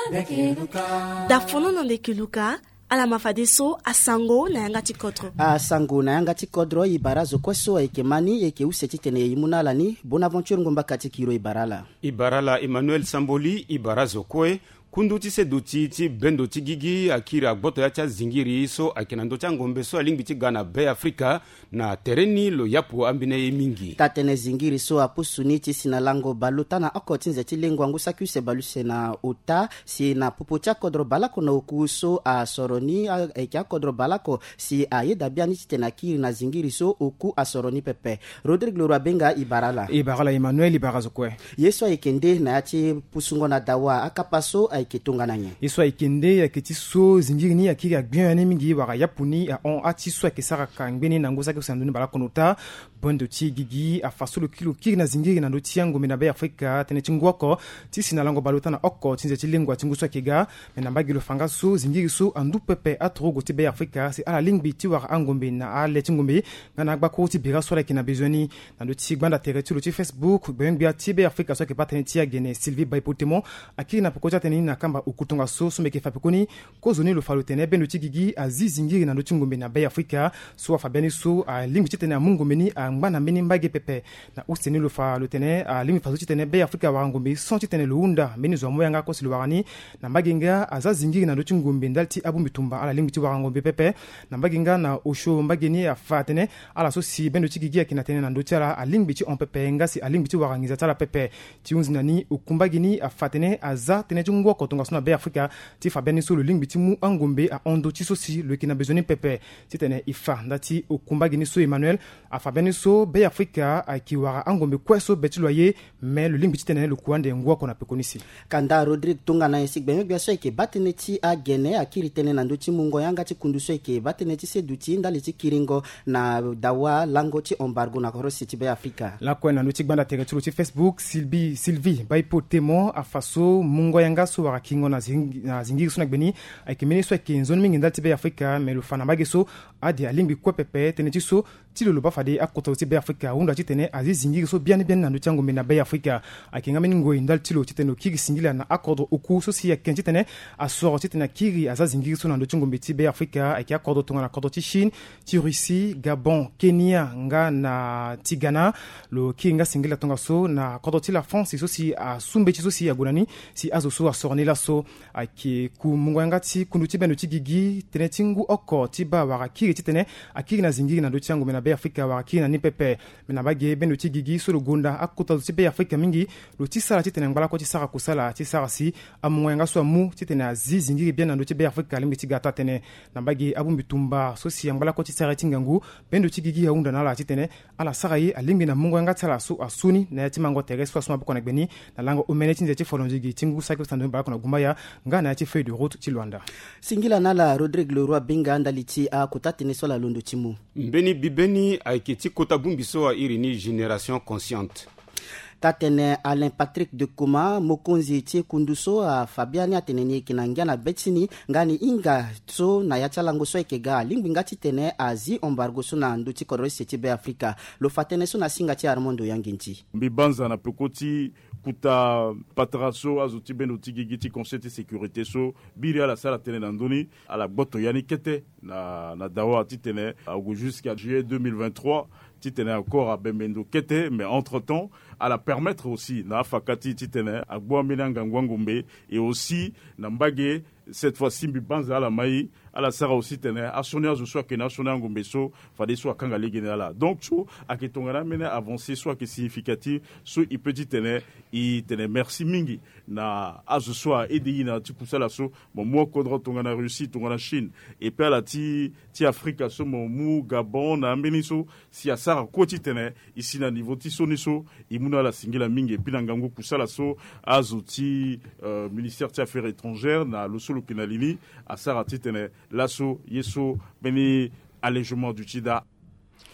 da fono no de kiluka ala mafadeso asango na yanga tikodro asango na yanga tikodro ibarazo kweso ekemani eke usetitene imunalani bonaventure ngomba katikiro ibarala Emmanuel Samboli ibarazo kwe kunduti se duti ti bendo ti gigi akira gboto ya cha zingiri iso akenando cha ngombe so alingbi ti Ghana Bay Africa na tereni lo yapo ambine mingi tatene zingiri so apusuni ti sinalango baluta na okoti nzeti lengwa ngusa kuse baluse na ota si na pupo cha kodro balako na okuso a soroni eka kodro balako si ayeda biani tena kiri na zingiri so oku a soroni pepe Rodrigue Leroy Benga ibarala Emmanuel ibarazo kwe yeso ekende na yati pusungo na dawa akapaso ketunga nanye iswa ikende ya ketiso zingiri ni akiri agbian ne mingi waka yapuni a on atiswa ke sara kangbeni na ngosa ke sanduni bala konota bondo ti gigi a fasolo kilo kiri na zingiri na ndoti yango mena Bay Africa tene tingwako ti sinalango balota na okko tinze ti lingwa tinguswa kega mena bagilo fanga so zingiri so andu pepe atrogo ti Bay Africa si ala lingbi ti waka angombe na ale tingombe ngana agba ko ti bira sola kina bezoni na ndoti gbanda teretulo ti Facebook bengbi ti Bay Africa so ke patene ti agene Sylvie Baipotemo akiri na pokota tene na kamba ukutunga so sumeke fapikoni ko zoni lo falotene bendo ti gigi azizingiri na ndoti ngombe na Bay Africa so fabiani so lingbi ti tene amungombe ni ngana meni mbage pepe na useni lo falotene lingbi faso ti tene Bay Africa wa ngombe son ti tene lo unda meni zo moyanga ko silo warani na mbagenga azazingiri na ndoti ngombe ndalti abumbi tumba ala lingbi ti wa ngombe pepe na mbagenga na osho mbageni afatene ala so si bendo ti gigi akina tene na ndoti ala lingbi ti on pepe ngasi lingbi ti wa ngiza tala pepe ti unzinani ukumbageni afatene aza tene ti ngwo kotonga sona Bay Africa ti fabiani so lo lingbi ti mu angombe a ondo ti so si lo kina bezoni pepe ti tene ifa ndati okumbageni so Emmanuel a fabiani so Bay Africa ki wara angombe kweso beti loye mais le lingbi ti tene lo kuande ngwo kona pekonisi kanda Rodrigue tunga na yesik benyo biaso eke batene ti agene akiri tene na ndoti mungo yanga ti kunduso eke batene ti seduti ndali ti kiringo na dawa lango ti embargo na korosi ti Bay Africa la kwena ndoti gbanda teretulo ti Facebook Sylvie Baipotemo a faso mungo yanga so wara kingo na zingiri so na gbeni akimeni so ke nzoni mingi ndali ti Bay Africa mais lo fana bage so adi alingbi kwa pepe tene ti so ti lo ba fade akoto ti Bay Africa unda ti tene azi zingiri so bien na ndoti ngombe na Bay Africa akinga meni ngoi ndali ti lo ti tene kiri singila na akodo oku so si aken ti tene asoro ti tene kiri aza zingiri so na ndoti ngombe ti Bay Africa aki akodo tonga na akodo ti Chine ti Russie Gabon Kenya nga na ti Ghana lo kiri nga singila tonga so na akodo ti la France so si asumbe ti so si agonani si azo so asorni la so aki ku mungo yanga ti kundu ti bendo ti gigi tene tingu oko ti ba waka kiri ti tene akiri na zingiri na ndoti ngombe na Bay Africa waka kiri na ni pepe mena bage bendo ti gigi so lo gonda akota ti Bay Africa mingi lo ti sala ti tene ngala ko ti sara kusala ti sara si amungo yanga so mu ti tene azi zingiri bien na ndoti Bay Africa limbi ti gata tene na bage abumbi tumba so si ngala ko ti sara ti ngangu bendo ti gigi haunda na la ti tene ala sara yi alimbi na mungo yanga tsala so asuni na ti mango tere so asuma boko na gbeni na lango omeneti nzeti folonjigi tingu sakyo sando ba ko na gumbaya ngana ti feuille de route ti Luanda singila nala Rodrigue Leroy Benga ndali ti akutatene so la londo timu mbeni bibeni aiketi kota bumbiso a irini génération consciente tatene Alain Patrick de Kuma mokonzi ti kunduso a Fabiani ateneni kinangia na betini ngani inga so na yachalango so ekega lingbi ngati tene azi embargo so na nduti korosi ti Bay Africa lo fatene so na singa ti Armando Yanginti mbibanza na pekoti kuta patraso azuti beno ti gigi ti conseil de sécurité so biri ala sala tene na ndoni ala gboto yani kete na dawa ti tene jusqu'à juillet 2023 ti tene encore à Bemendo kete mais entre-temps à la permettre aussi na fakati ti tene agbo minanga ngwangombe et aussi na mbage cette fois-ci mbibanza ala mai ala sara aussi tene assonia zo soit que national ngombe so fade soit kanga ligene ala donc so akitongana mena avancer soit que significatif so il peut dire tene merci mingi na azo soit edi na ti kusala so mo kodro tongana Russie tongana Chine et puis ala ti Afrique so mo Gabon na mbeni so si asara koti tene ici na niveau ti soni so imuna la singila mingi et puis na ngango kusala so azo ti ministère des affaires étrangères na lo solo kinalini asara ti tene lasso yeso beni allègement du tida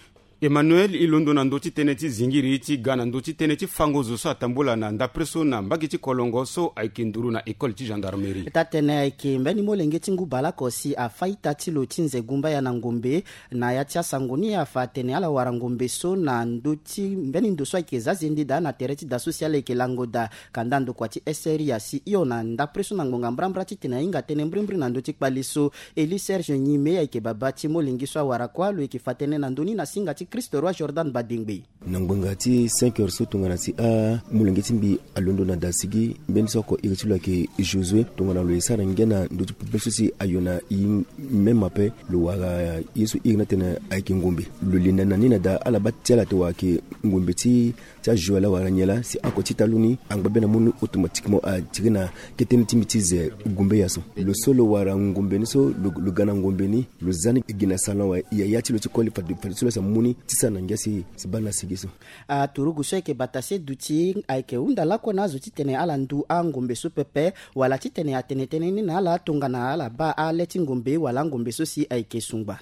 Emmanuel ilondo na ndoti tene ti zingiri ti gana ndoti tene ti fango zo so atambola na ndapreso na mbagi ti kolongo so ayeke nduru na école ti gendarmerie ta tene ayeke mbeni molenge ti ngu balako si afaita ti lo ti nze gumba ya na ngombe na ya ti asangoni afa tene ala wara ngombe so na ndoti mbeni ndo so ayeke za zendi da na tere ti da social ayeke lango da kanda ndo kua ti SRI ya si iyo na ndapreso na ngonga mbrambra ti tene ahinga tene mbrimbri na ndoti kpali so Eli Serge Nyime ayeke baba ti molenge so awara kua lo yeke fa tene na ndöni na singa ti Christ Roi Jordan Badingbe nangbanga ti 5h so tongana ti mulenge ti mbi alondo na dasigi mbeni so ko iri ti lo ayeke Josué tongana lo e sara nge na ndoti pupe so si ayo na i même ape lo wara ye so iri na tene ayeke ngombe lo lenda na ni na da ala ba ti ala te wara yeke ngombe ti ajoue ala wara nyen la si ako ti taloni angba be na mû automatiquement atiri na keteni ti mbi ti ze gumbe ya so lo so lo wara ngombe ni so lo ga na ngombe ni lo za ni gi na salon wa ya ti lo ti koli fa so lo sa mû ti sa na nge si ba na sigi so turugu so ayeke bata se duti ayeke hunda lako na azo ti tene ala ndu angombe so pepe wala ti tene atene tënë ni na ala atongana ala ba ale ti ngombe wala ngombe so si ayeke sungba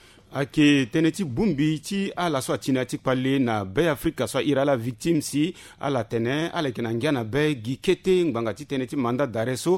ayeke tënë ti bungbi ti ala so atini ya ti kpale na be afrika so airi ala victime si ala tene ala yeke na ngia na be gi kete ngbanga ti tënë ti mandat d'arrêt so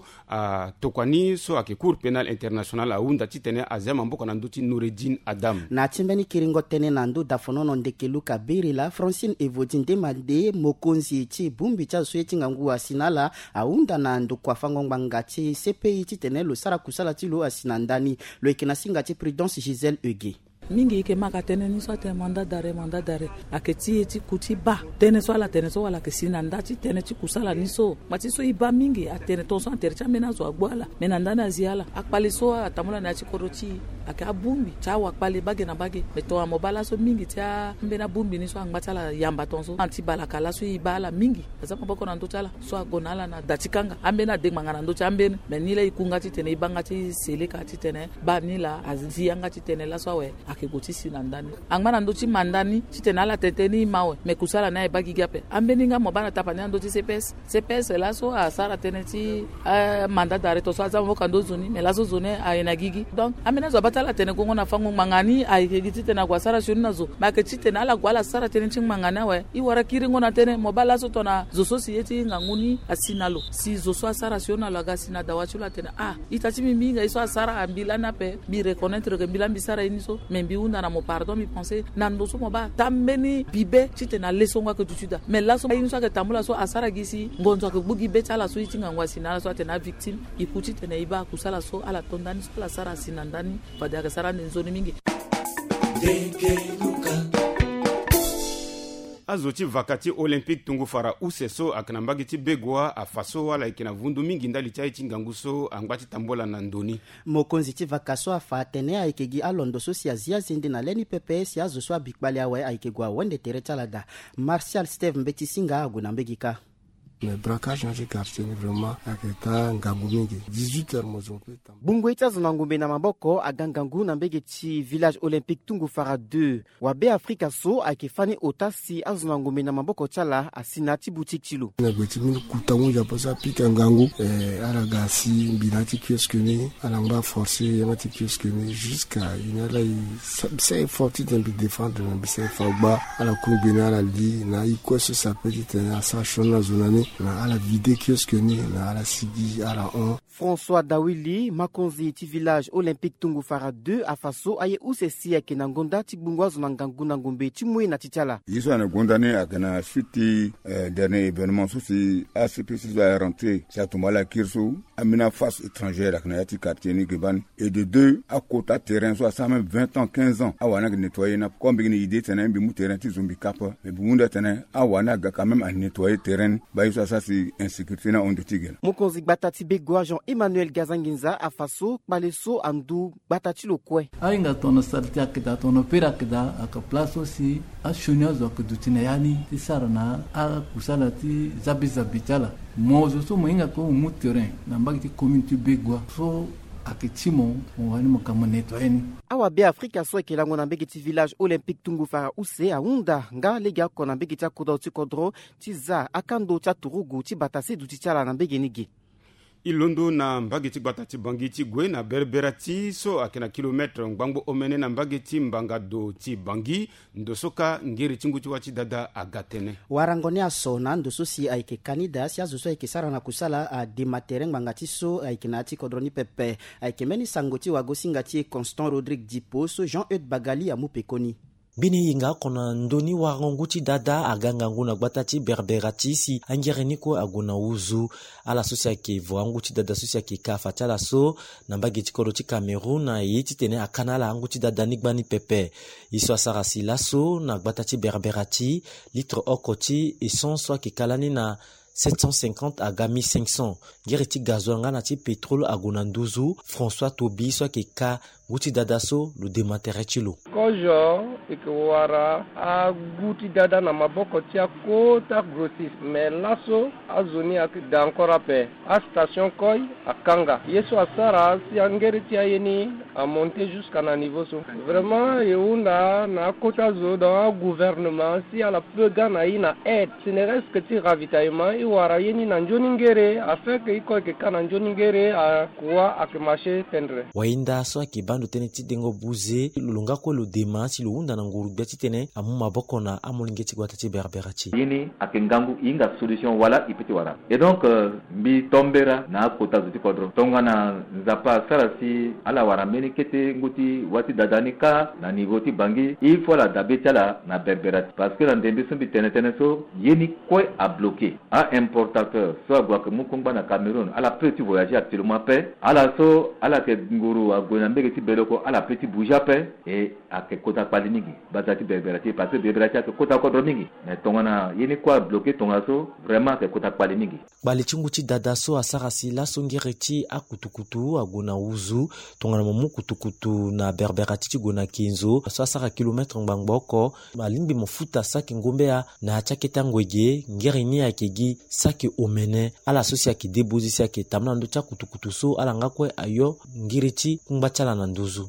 atokua so ayeke cour pénal international ahunda ti tene aze ma mboka na ndö ti Noureddin Adam na ti mbeni kiringo tënë na ndö dafonono ndeke luka beri la Francine Evodi ndemande mokonzi ti bungbi ti azo so ye ti ngangu asi na ala ahunda na ndokua fango ngbanga ti CPI ti tene lo sara kusala ti lo asi na ndani lo yeke na singa ti Prudence Gisèle Eugué mingi ike maka tene ni so te mandat d'arrêt ake ti ti kuti ba tene so ala tene so wala ke sinanda ti tene ti kusala ni so mati so iba mingi atene ton so antere cha mena zo agboala mena ndana ziala akpali so atamula na ti koroti ake abumbi cha wakpali bage na bage meto amobala so mingi ti mbena bumbi ni so angbatala yamba ton so anti bala kala so ibala mingi azama boko na ndo chala so agonala na datikanga ambena degmanga na ndo cha mbene menile ikunga ti tene ibanga ti seleka ti tene banila azianga ti tene la so we ake goti sinandani angmana ndo ti mandani ti tene ala teteni mawe me kusala na e bagi gape ambeninga mo bana tapani ndo ti CPS la so asara tene ti mandat d'arrêt to so azama boka ndo zoni me la so zone ayena gigi donc amena zo batala tene kongo na fango mangani ayeke ti tene kwa sara shoni na zo ma ke ti tene ala gwala sara tene ti mangani we i wara kiringo na tene mo bala so to na zo so si yeti nganguni asinalo si zo so asara shoni na laga sina dawachu la tene itati mimi nga iso asara ambila na pe bi reconnaître que mbila mbisara ini so me mbi una na mo pardon mi penser na ndo so mo ba tambeni bibe ti tene leso ngwa ke tutuda me la so ini so ke tambula so asara gisi ngonzo ke bugi be tala so itinga ngwa sina so tene victime ikuti tene iba kusala so ala tondani so la sara sinandani fada ke sara nzoni mingi azo ti vaka ti olympique tungu fara use so ayeke na mbagi ti begua afa so ala yeke na vundu mingi ndali ti aye ti ngangu so angba ti tambola na ndöni mokonzi ti vaka so afa atene ayeke gi alondo so si azi azende na leni pepe si azo so abikpali awe ayeke gue awende tere ti ala da Martial Steve mbe ti singa ague na mbegi ka mais braquage na quartier vraiment aketa ngangu mingi 18h mozo peta bungu ita zona ngombe na maboko agangangu na mbege ti village olympique tungu fara 2 wa be afrika so akefani otasi azona ngombe na maboko chala asina ti boutique tilo na beti min kutangu ja pasa pika ngangu ala gasi binati kiosque ni ala ngba forcer yamati kiosque ni jusqu'à inala c'est fort de défendre na c'est fort ba ala kungbina ala li na iko so sa petite na sa shona zonani na ala vide kiosque ni na ala sigi ala on François Dawili makonzi ti village olympique tungu fara 2 afaso aye usesi yake na ngonda ti bungwa zona ngangu na ngombe ti mue na titala yiso na gonda ne akana suite dernier événement so si ACPC va rentrer ça tomala kirso amina face étrangère akana yati quartier ni geban et de deux à côté terrain so ça même 20 ans 15 ans awana que nettoyer na comme une idée tena bi mu terrain ti zombi kapa mais bunda tena awana ga quand même à nettoyer terrain ba yiso ça c'est insécurité na onde tigel mokonzi batati begwa Jean Emmanuel Gazanginza afaso baleso andu batati lo kwe ainga tono sarti akida tono pera akida aka place aussi a shunyazo akudutine yani tisarana a kusala ti zabi tala mozo so moinga ko mu terrain na mbaki community begwa so akitimo mwani mukama netwaeni awa be afrika so ekelango na mbeki ti village olympique tungu fara use aunda nga legi ako na mbeki ti akoda ti kodro ti za akando ti aturugu ti batase du ti ti ala na mbege nige ilondo na mbage ti gbata ti bangi ti gue na berbera ti so ayeke na kilometre ngbango omene na mbage ti mbanga do ti bangi ndo so ka ngeri ti ngu ti wati dada aga tënë warangoni aso na ndo so si ayeke kanida si azo so ayeke sara na kusala adematere ngbanga ti so ayeke na ti kodro ni pepe ayeke mbeni sango ti wago singa ti Constant Rodrigue Dipo so Jean-Eudes Bagali amu pekoni bini yinga kona ndoni warangu ti dada aganga ngu na gbata ti berbera ti si angere ni kue agu na uzu ala so si ayeke vo angu ti dada so si ayeke ka fa ti ala so na mbage ti kodro ti Cameroun na ye ti tene akana ala angu ti dada ni gba ni pepe ye so asara si laso na gbata ti berbera ti litre oko ti essence so ayeke kala ni na 750 aga 1500 ngere ti gazoil nga na ti pétrole agu na nduzu François Tobi so ayeke ka ngu ti dada so lo dematere ti lo kojo yeke wara agu ti dada na maboko ti akota grossiste mais laso azoni ayeke da encore ape astation koi akanga ye so asara si angeri ti ayeni amonte jusqu'à na niveau so vraiment e hunda na akota zo dans un gouvernement si ala peut ga na ye na aide ce ne reste que ti ravitaillement e wara yeni na nzoni ngere afin que iko yeke ka na nzoni ngere akuwa ayeke marché tendre wahinda so ayeke bando tënë ti dengo buze lo nga kue lo dema si lo hunda na nguru gbia ti tënë amu maboko na amolinge ti gbata ti berbera ti yini ayeke ngangu hinga solution wala e peut ti wara et donc mbi tombera na akota zo ti kodro tongana nzapa asara si ala wara mbeni kete ngu ti wati dada ni ka na niveau ti bangi il faut la dabe ti ala na berbera ti parce que na ndembe so mbi tënë so ye ni kue abloqué a importateur so ague ayeke mu kongba na Cameroun ala peut ti voyager actuellement pe ala so ala yeke nguru ague na mbege ti beloko ala peut ti bouger ape e ayeke kota kpali mingi baza ti berbera ti parce que berbera ti ayeke kota kodro mingi mais tongana ye ni kue abloqué tonga so vraiment ayeke kota kpali mingi gbali ti ngu ti dada so asara si laso ngere ti akutukutu ague na uzu tongana mo mu kutukutu na berbera ti gue na kinzo so asara kilometre ngbangba oko alingbi mo futa saki ngombe na atya ti angwege ngere ni ayeke gi saki omene ala so si ayeke debozi si ayeke tam na ndö ti akutukutu so ala nga kue ayo ngiri ti kungba ti ala na nduzu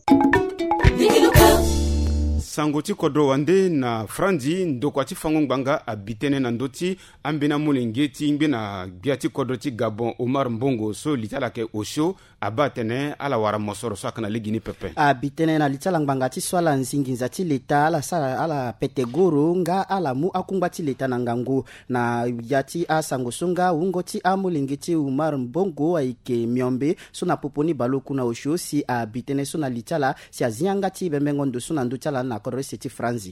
sango ti kodro wande na frandi ndoko ti fango ngbanga abi tënë na ndö ti ambeni amolenge ti ngbe na gbia ti kodro ti Gabon Omar Mbongo so li ti ala yeke osio aba tënë ala wara mosoro so ayeke na legi ni pepe abi tënë na li ti ala ngbanga ti so ala nzinginza ti leta ala sara ala pete goro nga ala mu akungba ti leta na ngangu na ya ti asango so nga hungo ti amolenge ti Omar Mbongo ayeke miombe so na popo ni baloku na osio si abi tënë so na li ti ala si azi anga ti bembe ngondo so na ndö ti ala na kodro si ti franzi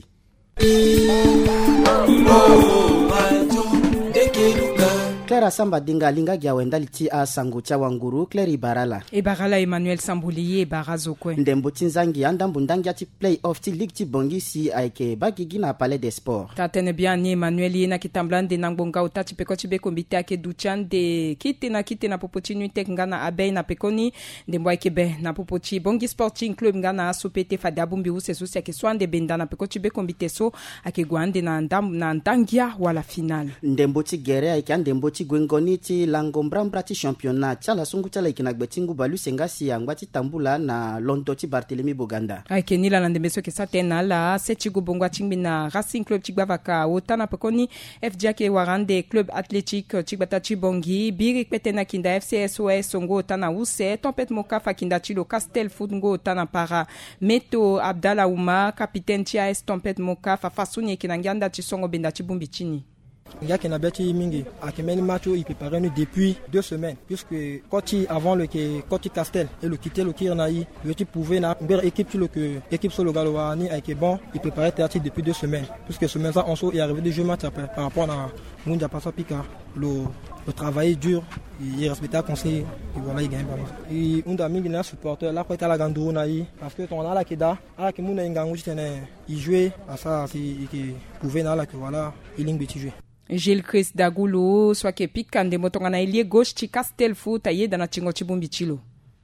Claire Samba Dinga linga gia wenda liti a sango cha wanguru Claire Ibarala Emmanuel Sambouliye Barazokwe ndembo tinzangi andambu ndangia ti play-off ti ligue ti bongi si ayeke bagigi na palais des sports tatene bien ni Emmanuel ye na kitamblande na ngbonga utati peko ti be kombite ake duchande kite na popo ti nuitek nga na abei na pekoni ndembo ayeke be na popo ti bongi sporting club nga na asopete fade abumbi use so si ayeke so ande benda na peko ti be kombite so ayeke gue ande na ndangia wala final ndembo ti gere ayeke andembo ti gwengoni ti langombra ti championnat ti ala sungu ti ala yeke na gbe ti ngu balu senga si angba ti tambula na londo ti Barthélemy Boganda ayeke ni la na ndembe so yeke sa tënë na ala se ti gue bongo ti ngbi na Racing Club ti gba vaka ota na pekoni FJ ayeke wara ande club athlétique ti gbata ti bongi biri kpete na kinda FCSOS so ngu ota na use Tempête Mokafa kinda ti lo Castel Foot ngu ota na para Meto Abdallah Ouma capitaine ti AS Tempête Mokafa fasuni yeke na ngi anda ti songo benda ti bungbi ti ni Ngia qui n'a pas été mingi, à qui mène match il préparait nous depuis 2 semaines, puisque quand il avant le quand il Castel et le quitter le Kirnaï, le type pouvait na une équipe sur le que équipe sur le Galouani avec bon, il préparait théâtre depuis 2 semaines, puisque ce matin on est arrivé des jeux match après par rapport à Munda Passa Pika, le travail dur, il respectait le conseil, et voilà il gagne pas mal. Et on a mis un supporter là quand il a la Gandou naï, parce que ton a la Keda, à la Kimuna Ngangou il jouait à ça, il pouvait na la que voilà, il l'ingbiti jouer. Gilles Chris Dagoulou soit ke pika ndembo tongana ilie gauche ti Castel Foot aye dana tingo ti bumbi ti lo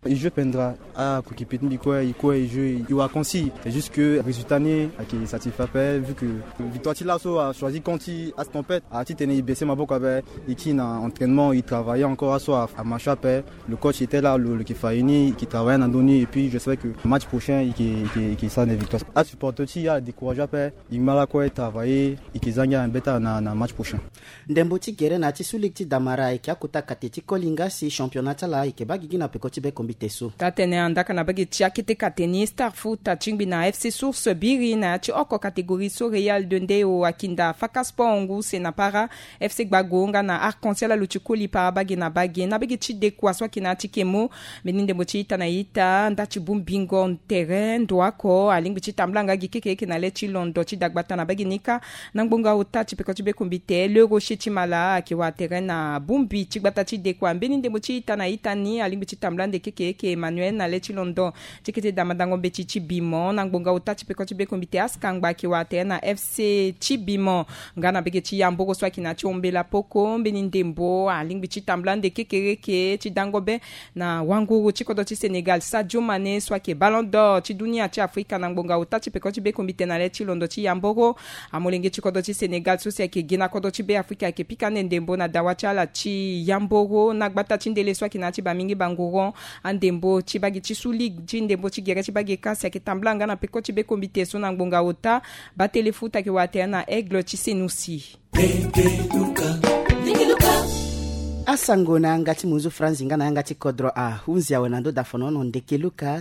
Il joue pendra à Kokipit Mbikwa, il joue, il va concis. C'est juste que le résultat n'est qui satisfait pas, vu que Victoire Tilasso a choisi Conti à Stompette, à Titene, il baissait ma boca, il qui n'a entraînement, il travaillait encore à soi, à Machapé. Le coach était là, le Kifaini, qui travaillait en Andoni, et puis je sais que le match prochain, il sera des victoires. À supporter aussi, il y a découragé, il m'a quoi travailler, il zanga un bêta dans le match prochain. Ndemboti Geren a tisulikti damara ikia kuta kateti kolinga si championnat la ikeba gigina pekoti be kombiteso. Tatene andaka na bagi tia kete kateni Starfoot chingbi na FC Source Biri na chi oko kategori so Real Dende o akinda Fakasport ongu se na para FC Gbagonga na Arc-en-Ciel luchikoli pa bagi na bagi chi de kwa so kina tikemo meninde mochi ita na ita ndachi bumbingo terrain doako alingbi chi tamblanga gikeke na lechi londo chi dagbata na bagi nika nangbonga utachi pekoti be kombite le rocher chimala ki wa terrain na bumbi chi gbata chi de kwa meninde mochi ita na ita ni alingbi chi tamblande keke Emmanuel na lechi londo chikete damadango bechi chibimo nangbonga utachi pekoti be kombite askangba ki wa terrain na FC Chibimo ngana bege chi yambogo swa kina chombela poko meninde mbo alingbi chi tamblande keke chi dangobe na wanguru chikodo chi Senegal Sadio Mané swa ke Ballon d'Or chi dunia chi Afrika nangbonga utachi pekoti be kombite na lechi londo chi yambogo amolenge chikodo chi Senegal sosia ke gina kodo chi be Afrika ke pikane ndembo na dawachala chi yambogo na gbata chi ndele swa kina chi bamingi bangoron andembo chi bagi chi sulig chi ndembo chi gere chi bagi kasi ke tamblanga na pekoti be kombite so nangbonga uta ba telefuta ke wate na Aigle chi Senusi asangona ngati muzu franzi ngana ngati kodro a hunzi awe nando dafonono ndekeluka